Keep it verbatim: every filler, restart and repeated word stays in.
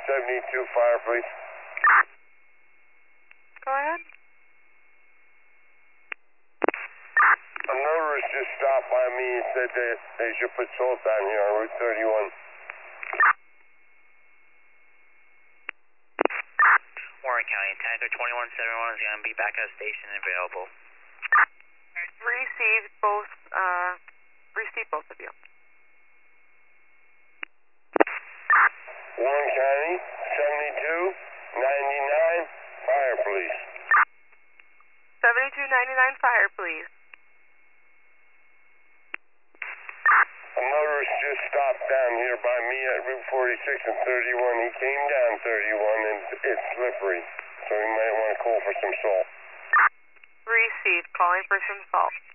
seventy-two, fire, please. Go ahead. A motorist just stopped by me and said that they should put salt down here on Route thirty-one. Warren County, tanker twenty-one seventy-one is going to be back at station available. Receive both, uh, receive both of you. Warren County, seventy-two ninety-nine, fire, please. seventy-two ninety-nine fire, please. A motorist just stopped down here by me at Route forty-six and thirty-one. He came down thirty-one and it's slippery, so he might want to call for some salt. Receive, calling for some salt.